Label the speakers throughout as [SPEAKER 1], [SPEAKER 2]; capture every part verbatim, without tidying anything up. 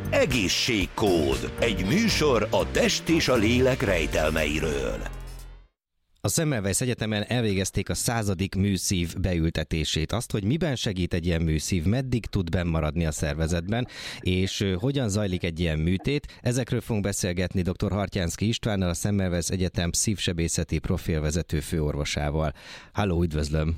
[SPEAKER 1] Egészségkód. Egy műsor a test és a lélek rejtelmeiről.
[SPEAKER 2] A Semmelweis Egyetemen elvégezték a századik műszív beültetését. Azt, hogy miben segít egy ilyen műszív, meddig tud benn maradni a szervezetben, és hogyan zajlik egy ilyen műtét, ezekről fogunk beszélgetni dr. Hartyánszky Istvánnal, a Semmelweis Egyetem szívsebészeti profilvezető főorvosával. Halló, üdvözlöm!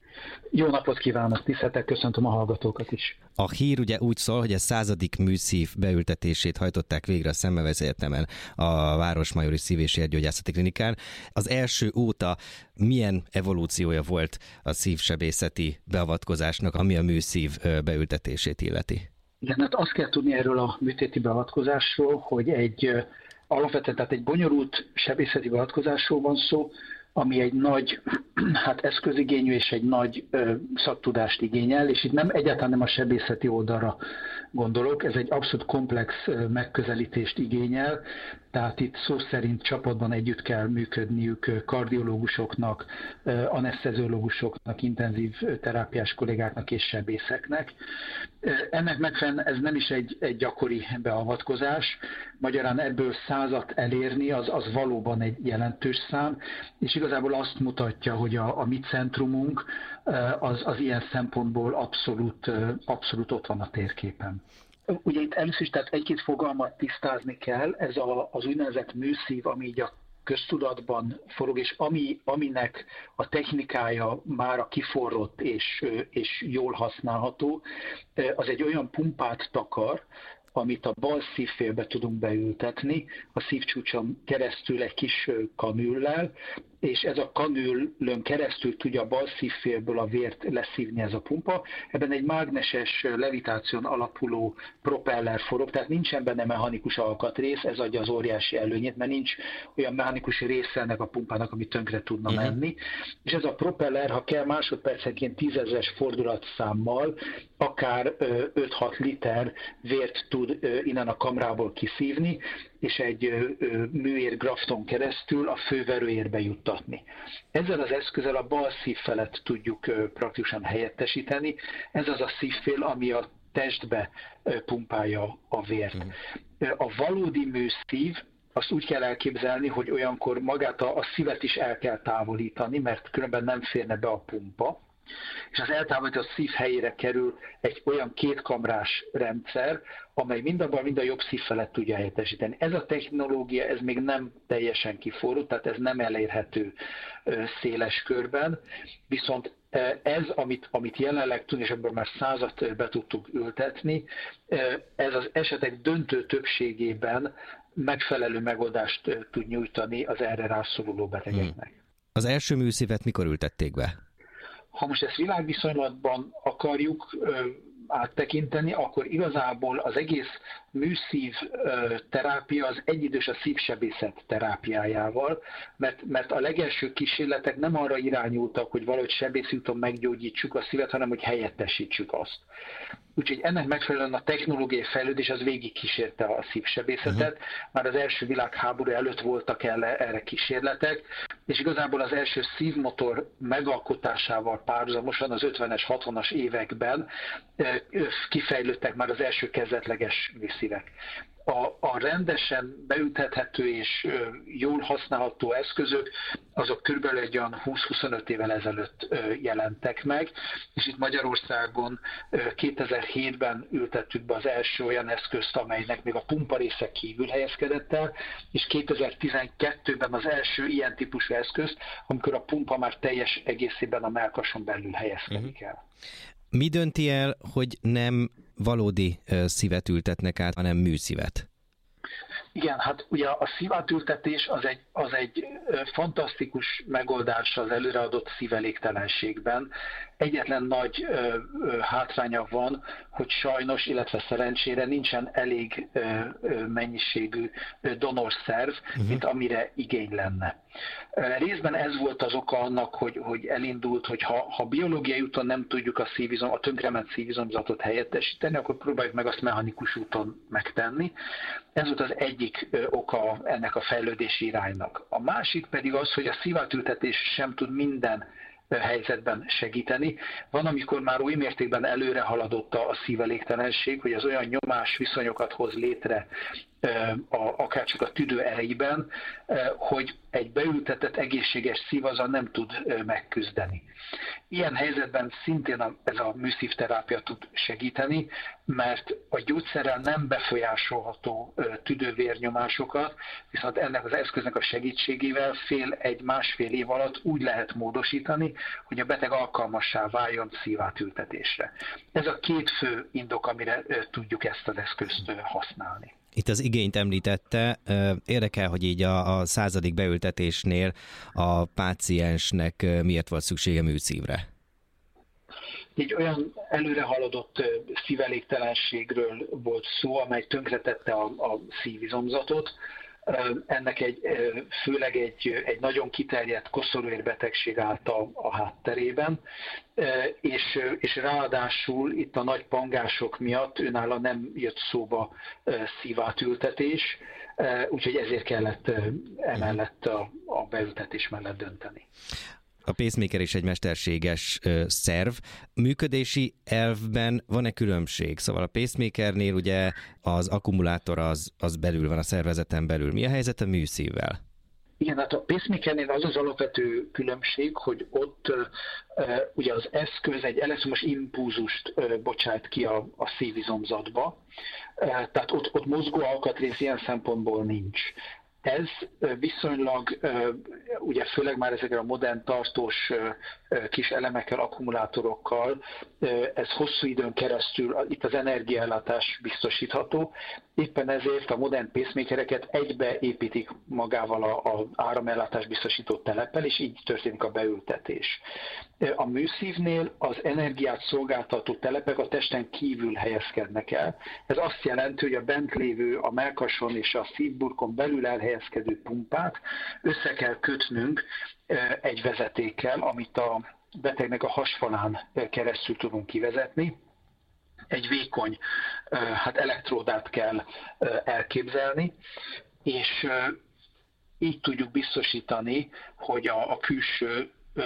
[SPEAKER 3] Jó napot kívánok, tiszteltek, köszöntöm a hallgatókat is.
[SPEAKER 2] A hír ugye úgy szól, hogy a századik műszív beültetését hajtották végre a Semmelweis Egyetemen, a Városmajori Szív- és Érgyógyászati Klinikán. Az első óta milyen evolúciója volt a szívsebészeti beavatkozásnak, ami a műszív beültetését illeti?
[SPEAKER 3] Igen, hát azt kell tudni erről a műtéti beavatkozásról, hogy egy alapvetően, tehát egy bonyolult sebészeti beavatkozásról van szó, ami egy nagy hát eszközigényű és egy nagy ö, szaktudást igényel, és itt nem egyáltalán nem a sebészeti oldalra gondolok, ez egy abszolút komplex ö, megközelítést igényel, tehát itt szó szerint csapatban együtt kell működniük kardiológusoknak, ö, aneszteziológusoknak, intenzív terápiás kollégáknak és sebészeknek. Ennek megfelelően ez nem is egy, egy gyakori beavatkozás, magyarán ebből százat elérni, az, az valóban egy jelentős szám, és igazából azt mutatja, hogy a, a mi centrumunk az, az ilyen szempontból abszolút, abszolút ott van a térképen. Ugye itt először is tehát egy-két fogalmat tisztázni kell, ez a, az úgynevezett műszív, ami így a köztudatban forog, és ami, aminek a technikája mára kiforrott és, és jól használható, az egy olyan pumpát takar, amit a bal szívfélbe tudunk beültetni, a szívcsúcson keresztül egy kis kanüllel, és ez a kanüllön keresztül tudja a bal szívfélből a vért leszívni ez a pumpa. Ebben egy mágneses levitáción alapuló propeller forog, tehát nincsen benne mechanikus alkatrész, ez adja az óriási előnyét, mert nincs olyan mechanikus része ennek a pumpának, ami tönkre tudna uh-huh. menni. És ez a propeller, ha kell, másodpercenként tízezres fordulatszámmal akár öt-hat liter vért tud innen a kamrából kiszívni, és egy műér grafton keresztül a főverőérbe juttatni. Ezzel az eszközzel a bal szívfelet tudjuk praktikusan helyettesíteni. Ez az a szívfél, ami a testbe pumpálja a vért. A valódi műszív, azt úgy kell elképzelni, hogy olyankor magát a, a szívet is el kell távolítani, mert különben nem férne be a pumpa, és az eltávolított szív helyére kerül egy olyan kétkamrás rendszer, amely mind a bal, mind a jobb szívfelet tudja helyettesíteni. Ez a technológia, ez még nem teljesen kiforrott, tehát ez nem elérhető széles körben, viszont ez, amit, amit jelenleg tudni, és ebből már százat be tudtuk ültetni, ez az esetek döntő többségében megfelelő megoldást tud nyújtani az erre rászoruló betegeknek.
[SPEAKER 2] Hmm. Az első műszívet mikor ültették be?
[SPEAKER 3] Ha most ezt világviszonylatban akarjuk ö, áttekinteni, akkor igazából az egész műszív ö, terápia az egyidős a szívsebészet terápiájával, mert, mert a legelső kísérletek nem arra irányultak, hogy valahogy sebészi úton meggyógyítsuk a szívet, hanem hogy helyettesítsük azt. Úgyhogy ennek megfelelően a technológiai fejlődés az végig kísérte a szívsebészetet. Uh-huh. Már az első világháború előtt voltak erre kísérletek, és igazából az első szívmotor megalkotásával párhuzamosan az ötvenes, hatvanas években kifejlődtek már az első kezdetleges műszívek. A, a rendesen beültethető és jól használható eszközök, azok körülbelül egy olyan húsz-huszonöt évvel ezelőtt jelentek meg, és itt Magyarországon kétezer-hétben ültettük be az első olyan eszközt, amelynek még a pumpa része kívül helyezkedett el, és kétezer-tizenkettőben az első ilyen típusú eszközt, amikor a pumpa már teljes egészében a mellkason belül helyezkedik el.
[SPEAKER 2] Mi dönti el, hogy nem valódi szívet ültetnek át, hanem műszívet?
[SPEAKER 3] Igen, hát ugye a szívátültetés az egy, az egy fantasztikus megoldás az előreadott szívelégtelenségben. Egyetlen nagy ö, ö, hátránya van, hogy sajnos, illetve szerencsére nincsen elég ö, ö, mennyiségű donorszerv, uh-huh. mint amire igény lenne. Részben ez volt az oka annak, hogy, hogy elindult, hogy ha, ha biológiai úton nem tudjuk a, szívizom, a tönkrement szívizomzatot helyettesíteni, akkor próbáljuk meg azt mechanikus úton megtenni. Ez volt az egyik ö, oka ennek a fejlődési iránynak. A másik pedig az, hogy a szívátültetés sem tud minden helyzetben segíteni. Van, amikor már oly mértékben előre haladott a szívelégtelenség, hogy az olyan nyomás viszonyokat hoz létre a, akár csak a tüdő erejében, hogy egy beültetett egészséges szív azzal nem tud megküzdeni. Ilyen helyzetben szintén a, ez a műszívterápia tud segíteni, mert a gyógyszerrel nem befolyásolható tüdővérnyomásokat, viszont ennek az eszköznek a segítségével fél egy másfél év alatt úgy lehet módosítani, hogy a beteg alkalmassá váljon szívátültetésre. Ez a két fő indok, amire tudjuk ezt az eszközt használni.
[SPEAKER 2] Itt az igényt említette, érdekel, hogy így a, a századik beültetésnél a páciensnek miért volt szüksége műszívre?
[SPEAKER 3] Egy olyan előre haladott szívelégtelenségről volt szó, amely tönkretette a, a szívizomzatot. Ennek egy, főleg egy, egy nagyon kiterjedt koszorúérbetegség állt a, a hátterében, és, és ráadásul itt a nagy pangások miatt őnála nem jött szóba szívátültetés, úgyhogy ezért kellett emellett a, a beültetés mellett dönteni.
[SPEAKER 2] A pacemaker is egy mesterséges ö, szerv. Működési elvben van-e különbség? Szóval a pacemakernél ugye az akkumulátor az, az belül van a szervezeten belül. Mi a helyzet a műszívvel?
[SPEAKER 3] Igen, hát a pacemakernél az az alapvető különbség, hogy ott uh, ugye az eszköz egy elektromos impulzust uh, bocsát ki a, a szívizomzatba, uh, tehát ott, ott mozgó alkatrész ilyen szempontból nincs. Ez viszonylag, ugye főleg már ezekkel a modern tartós kis elemekkel, akkumulátorokkal, ez hosszú időn keresztül itt az energiaellátás biztosítható. Éppen ezért a modern pacemakereket egybe építik magával az áramellátás biztosító teleppel, és így történik a beültetés. A műszívnél az energiát szolgáltató telepek a testen kívül helyezkednek el. Ez azt jelenti, hogy a bent lévő, a mellkason és a szívburkon belül elhelyezkedő pumpát össze kell kötnünk egy vezetékkel, amit a betegnek a hasfalán keresztül tudunk kivezetni. Egy vékony hát elektródát kell elképzelni, és így tudjuk biztosítani, hogy a, a külső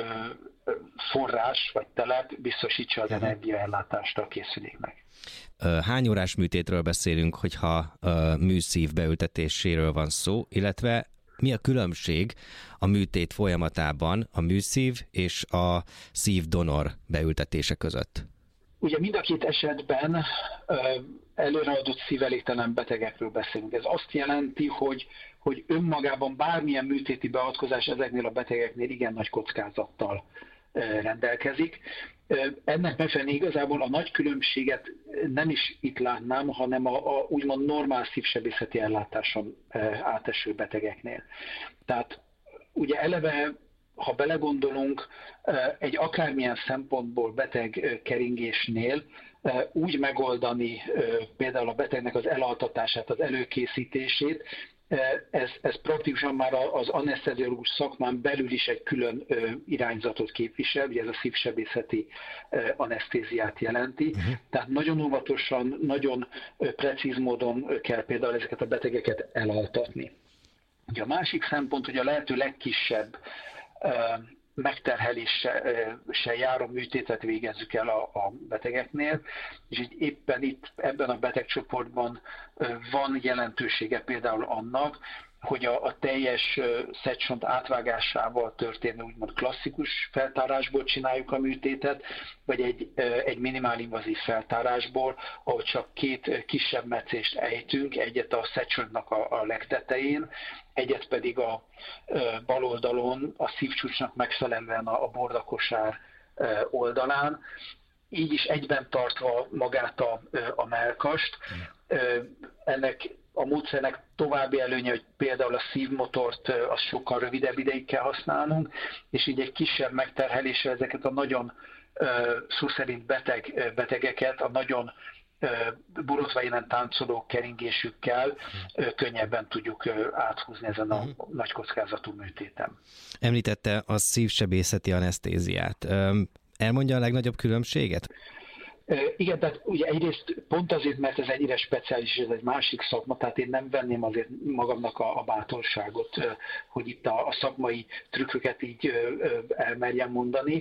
[SPEAKER 3] forrás vagy telep biztosítsa az energiaellátást a készüléknek.
[SPEAKER 2] Hány órás műtétről beszélünk, hogyha műszív beültetéséről van szó, illetve mi a különbség a műtét folyamatában a műszív és a szívdonor beültetése között?
[SPEAKER 3] Ugye mind a két esetben előreadott szívelégtelen betegekről beszélünk. Ez azt jelenti, hogy, hogy önmagában bármilyen műtéti beavatkozás ezeknél a betegeknél igen nagy kockázattal rendelkezik. Ennek megfelelően igazából a nagy különbséget nem is itt látnám, hanem a, a úgymond normál szívsebészeti ellátáson áteső betegeknél. Tehát ugye eleve, ha belegondolunk, egy akármilyen szempontból beteg keringésnél úgy megoldani például a betegnek az elaltatását, az előkészítését, Ez, ez praktikusan már az aneszteziológus szakmán belül is egy külön irányzatot képvisel, ugye ez a szívsebészeti anesztéziát jelenti. Uh-huh. Tehát nagyon óvatosan, nagyon precíz módon kell például ezeket a betegeket elaltatni. Ugye a másik szempont, hogy a lehető legkisebb megterheléssel járó műtétet végezzük el a, a betegeknél, és így éppen itt ebben a betegcsoportban van jelentősége például annak, hogy a, a teljes szedtsont átvágásával történő úgymond klasszikus feltárásból csináljuk a műtétet, vagy egy, egy minimálinvazív feltárásból, ahol csak két kisebb metszést ejtünk, egyet a szedtsontnak a, a legtetején, egyet pedig a bal oldalon a szívcsúcsnak megfelelően a, a bordakosár oldalán, így is egyben tartva magát a, a mellkast. Ennek a módszernek további előnye, hogy például a szívmotort az sokkal rövidebb ideig kell használnunk, és így egy kisebb megterheléssel ezeket a nagyon szó szerint beteg, betegeket, a nagyon borotva élen táncoló keringésükkel könnyebben tudjuk áthúzni ezen a uh-huh. nagy kockázatú műtéten.
[SPEAKER 2] Említette a szívsebészeti anesztéziát. Elmondja a legnagyobb különbséget?
[SPEAKER 3] Igen, tehát ugye egyrészt pont azért, mert ez ennyire speciális, ez egy másik szakma, tehát én nem venném azért magamnak a, a bátorságot, hogy itt a, a szakmai trükköket így elmerjem mondani.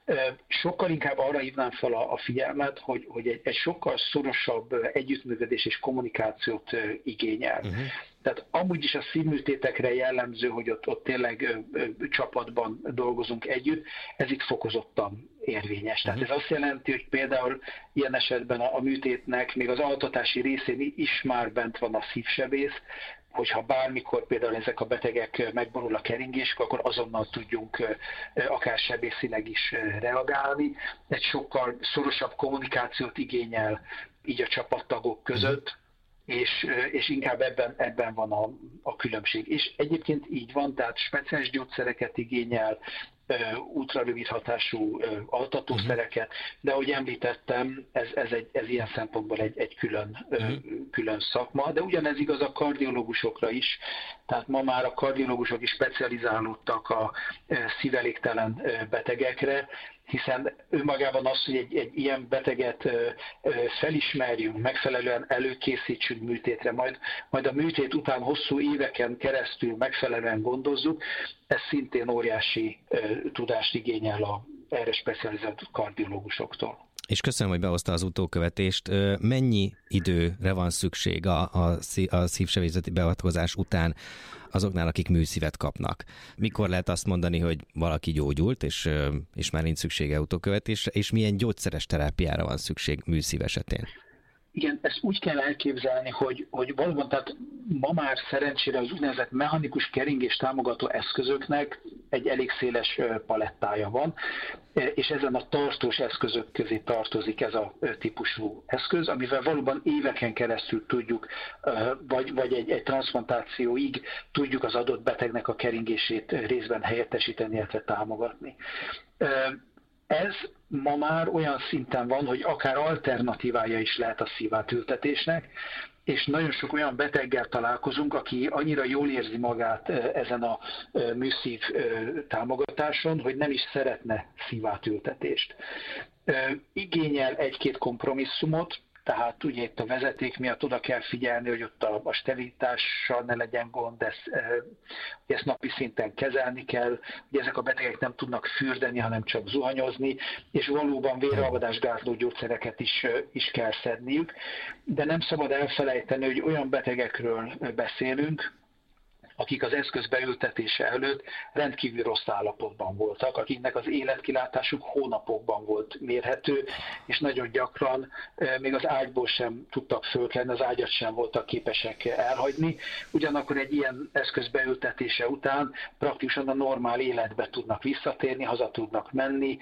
[SPEAKER 3] Sokkal inkább arra hívnám fel a, a figyelmet, hogy, hogy egy, egy sokkal szorosabb együttműködés és kommunikációt igényel. Uh-huh. Tehát amúgy is a szívműtétekre jellemző, hogy ott, ott tényleg ö, ö, csapatban dolgozunk együtt, ez itt fokozottan érvényes. Tehát ez azt jelenti, hogy például ilyen esetben a, a műtétnek még az altatási részén is már bent van a szívsebész, hogyha bármikor például ezek a betegek megborul a keringésük, akkor azonnal tudjunk akár sebészileg is reagálni. Egy sokkal szorosabb kommunikációt igényel így a csapattagok között, és, és inkább ebben, ebben van a, a különbség. És egyébként így van, tehát speciális gyógyszereket igényel, ultrarövid hatású altatószereket, de ahogy említettem, ez, ez, egy, ez ilyen szempontból egy, egy külön, uh-huh. külön szakma, de ugyanez igaz a kardiológusokra is, tehát ma már a kardiológusok is specializálódtak a szívelégtelen betegekre, hiszen önmagában az, hogy egy, egy ilyen beteget felismerjünk, megfelelően előkészítsünk műtétre, majd, majd a műtét után hosszú éveken keresztül megfelelően gondozzuk, ez szintén óriási tudást igényel a erre specializált kardiológusoktól.
[SPEAKER 2] És köszönöm, hogy behozta az utókövetést. Mennyi időre van szükség a, a, a szívsebészeti beavatkozás után azoknál, akik műszívet kapnak? Mikor lehet azt mondani, hogy valaki gyógyult, és, és már nincs szüksége utókövetésre, és milyen gyógyszeres terápiára van szükség műszív esetén?
[SPEAKER 3] Igen, ezt úgy kell elképzelni, hogy, hogy valóban, tehát ma már szerencsére az úgynevezett mechanikus keringés támogató eszközöknek egy elég széles palettája van, és ezen a tartós eszközök közé tartozik ez a típusú eszköz, amivel valóban éveken keresztül tudjuk, vagy, vagy egy, egy transzplantációig tudjuk az adott betegnek a keringését részben helyettesíteni, illetve támogatni. Ez ma már olyan szinten van, hogy akár alternatívája is lehet a szívátültetésnek, és nagyon sok olyan beteggel találkozunk, aki annyira jól érzi magát ezen a műszív támogatáson, hogy nem is szeretne szívátültetést. Igényel egy-két kompromisszumot, tehát ugye itt a vezeték miatt oda kell figyelni, hogy ott a, a sterilitással ne legyen gond, ezt, ezt napi szinten kezelni kell, hogy ezek a betegek nem tudnak fürdeni, hanem csak zuhanyozni, és valóban véralvadásgátló gyógyszereket is, is kell szedniük, de nem szabad elfelejteni, hogy olyan betegekről beszélünk, akik az eszköz beültetése előtt rendkívül rossz állapotban voltak, akiknek az életkilátásuk hónapokban volt mérhető, és nagyon gyakran még az ágyból sem tudtak fölkelni, az ágyat sem voltak képesek elhagyni. Ugyanakkor egy ilyen eszköz beültetése után praktikusan a normál életbe tudnak visszatérni, haza tudnak menni,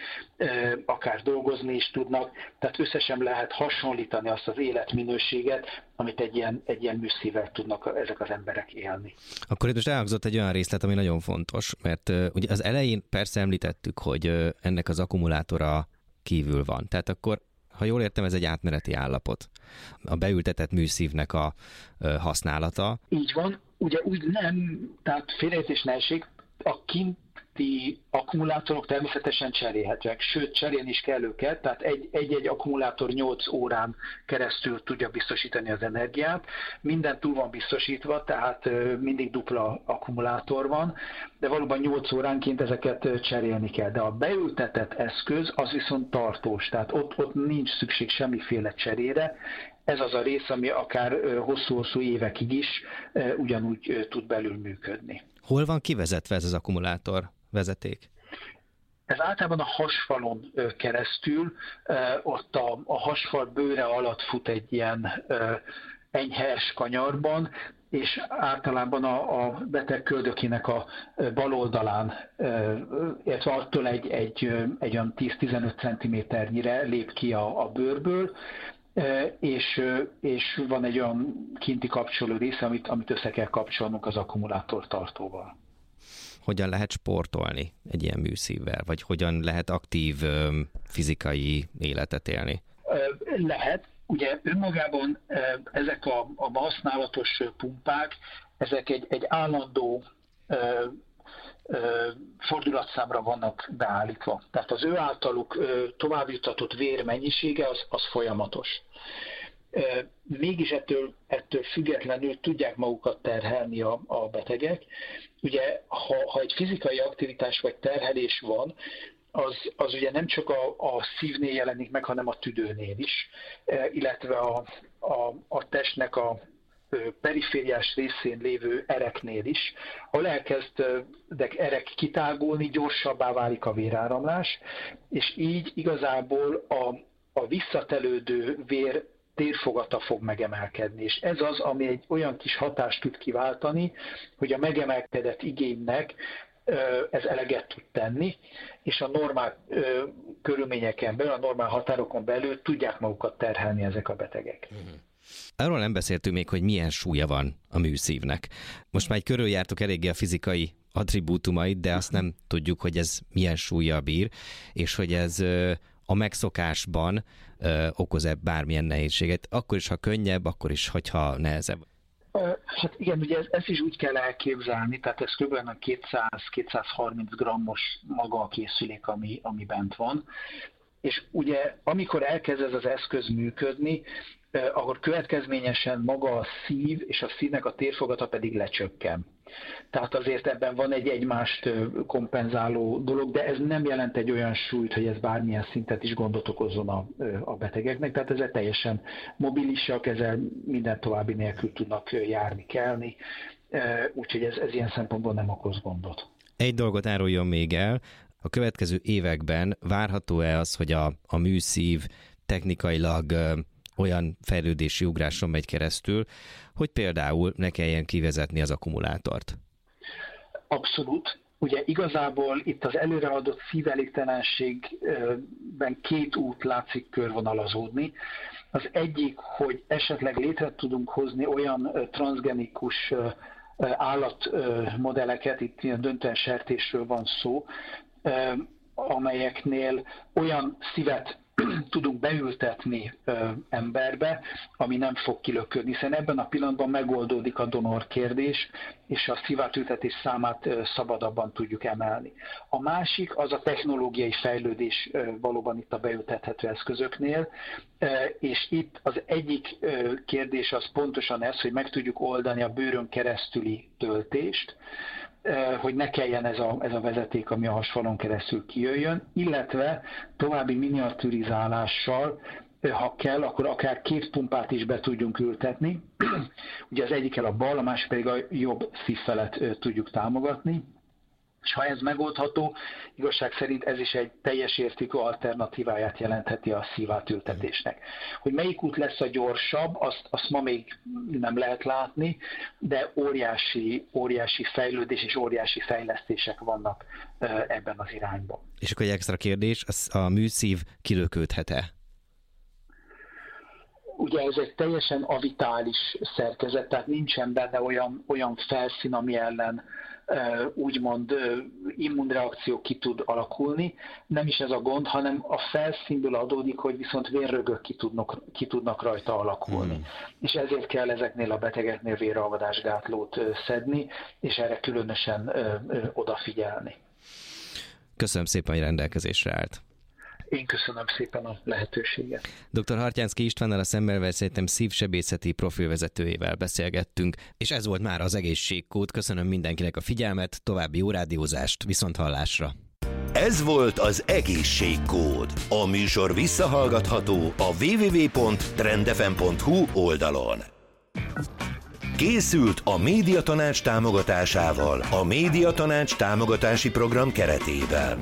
[SPEAKER 3] akár dolgozni is tudnak, tehát össze sem lehet hasonlítani azt az életminőséget, amit egy ilyen, egy ilyen műszívvel tudnak ezek az emberek élni.
[SPEAKER 2] Akkor itt most elhangzott egy olyan részlet, ami nagyon fontos, mert uh, ugye az elején persze említettük, hogy uh, ennek az akkumulátora kívül van. Tehát akkor, ha jól értem, ez egy átmeneti állapot. A beültetett műszívnek a uh, használata.
[SPEAKER 3] Így van. Ugye úgy nem, tehát félreértés ne esik, a kint akkumulátorok természetesen cserélhetőek, sőt cserélni is kell őket, tehát egy-egy akkumulátor nyolc órán keresztül tudja biztosítani az energiát, minden túl van biztosítva, tehát mindig dupla akkumulátor van, de valóban nyolc óránként ezeket cserélni kell, de a beültetett eszköz az viszont tartós, tehát ott, ott nincs szükség semmiféle cserére. Ez az a rész, ami akár hosszú-hosszú évekig is ugyanúgy tud belül működni.
[SPEAKER 2] Hol van kivezetve ez az akkumulátor vezeték?
[SPEAKER 3] Ez általában a hasfalon keresztül, ott a, a hasfal bőre alatt fut egy ilyen enyhe kanyarban, és általában a, a beteg köldökének a bal oldalán, illetve attól egy, egy, egy olyan tíz-tizenöt centiméternyire lép ki a, a bőrből, és, és van egy olyan kinti kapcsoló része, amit, amit össze kell kapcsolnunk az akkumulátortartóval.
[SPEAKER 2] Hogyan lehet sportolni egy ilyen műszívvel, vagy hogyan lehet aktív fizikai életet élni?
[SPEAKER 3] Lehet. Ugye önmagában ezek a, a használatos pumpák, ezek egy, egy állandó fordulatszámra vannak beállítva. Tehát az ő általuk továbbjuttatott vér mennyisége az, az folyamatos. Mégis ettől, ettől függetlenül tudják magukat terhelni a, a betegek. Ugye, ha, ha egy fizikai aktivitás vagy terhelés van, az, az ugye nem csak a, a szívnél jelenik meg, hanem a tüdőnél is, illetve a, a, a testnek a perifériás részén lévő ereknél is, ahol elkezdnek erek kitágulni, gyorsabbá válik a véráramlás, és így igazából a, a visszatelődő vér térfogata fog megemelkedni. És ez az, ami egy olyan kis hatást tud kiváltani, hogy a megemelkedett igénynek ez eleget tud tenni, és a normál körülményeken belül, a normál határokon belül tudják magukat terhelni ezek a betegek.
[SPEAKER 2] Uh-huh. Arról nem beszéltünk még, hogy milyen súlya van a műszívnek. Most már egy körüljártuk eléggé a fizikai attribútumait, de azt nem tudjuk, hogy ez milyen súlya bír, és hogy ez a megszokásban okoz-e bármilyen nehézséget. Akkor is, ha könnyebb, akkor is, hogyha nehezebb.
[SPEAKER 3] Hát igen, ugye ezt ez is úgy kell elképzelni, tehát ez kb. kétszáz-kétszázharminc grammos maga a készülék, ami, ami bent van. És ugye amikor elkezd ez az eszköz működni, akkor következményesen maga a szív és a szívnek a térfogata pedig lecsökken. Tehát azért ebben van egy egymást kompenzáló dolog, de ez nem jelent egy olyan súlyt, hogy ez bármilyen szintet is gondot okozzon a, a betegeknek. Tehát ezzel teljesen mobilisak, ezzel minden további nélkül tudnak járni, kelni, úgyhogy ez, ez ilyen szempontból nem okoz gondot.
[SPEAKER 2] Egy dolgot áruljon még el, a következő években várható-e az, hogy a, a műszív technikailag olyan fejlődési ugráson megy keresztül, hogy például ne kelljen kivezetni az akkumulátort?
[SPEAKER 3] Abszolút. Ugye igazából itt az előreadott szívelégtelenségben két út látszik körvonalazódni. Az egyik, hogy esetleg létre tudunk hozni olyan transzgenikus állatmodelleket, itt ilyen döntően sertésről van szó, amelyeknél olyan szívet tudunk beültetni ö, emberbe, ami nem fog kilöködni, hiszen ebben a pillanatban megoldódik a donor kérdés, és a szívátültetés számát ö, szabadabban tudjuk emelni. A másik az a technológiai fejlődés ö, valóban itt a beültethető eszközöknél, ö, és itt az egyik ö, kérdés az pontosan ez, hogy meg tudjuk oldani a bőrön keresztüli töltést, hogy ne kelljen ez a, ez a vezeték, ami a hasfalon keresztül kijöjjön, illetve további miniaturizálással, ha kell, akkor akár két pumpát is be tudjunk ültetni. Ugye az egyikkel a bal, a másik pedig a jobb szívfelet tudjuk támogatni. És ha ez megoldható, igazság szerint ez is egy teljes értékű alternatíváját jelentheti a szívátültetésnek. Hogy melyik út lesz a gyorsabb, azt, azt ma még nem lehet látni, de óriási, óriási fejlődés és óriási fejlesztések vannak ebben az irányban.
[SPEAKER 2] És akkor egy extra kérdés, a műszív kilöködhet-e?
[SPEAKER 3] Ugye ez egy teljesen avitális szerkezet, tehát nincsen benne olyan, olyan felszín, ami ellen úgymond immunreakció ki tud alakulni. Nem is ez a gond, hanem a felszínből adódik, hogy viszont vérrögök ki tudnak, ki tudnak rajta alakulni. Hmm. És ezért kell ezeknél a betegeknél véralvadásgátlót szedni, és erre különösen odafigyelni.
[SPEAKER 2] Köszönöm szépen, hogy rendelkezésre állt.
[SPEAKER 3] Én köszönöm szépen a lehetőséget.
[SPEAKER 2] doktor Hartyánszky Istvánnal, a Szemmelweis Egyetem szívsebészeti profilvezetőjével beszélgettünk, és ez volt már az Egészségkód. Köszönöm mindenkinek a figyelmet, további jó rádiózást, viszonthallásra.
[SPEAKER 1] Ez volt az Egészségkód. A műsor visszahallgatható a double-u double-u double-u pont trendfm pont hu oldalon. Készült a Médiatanács támogatásával, a Médiatanács támogatási program keretében.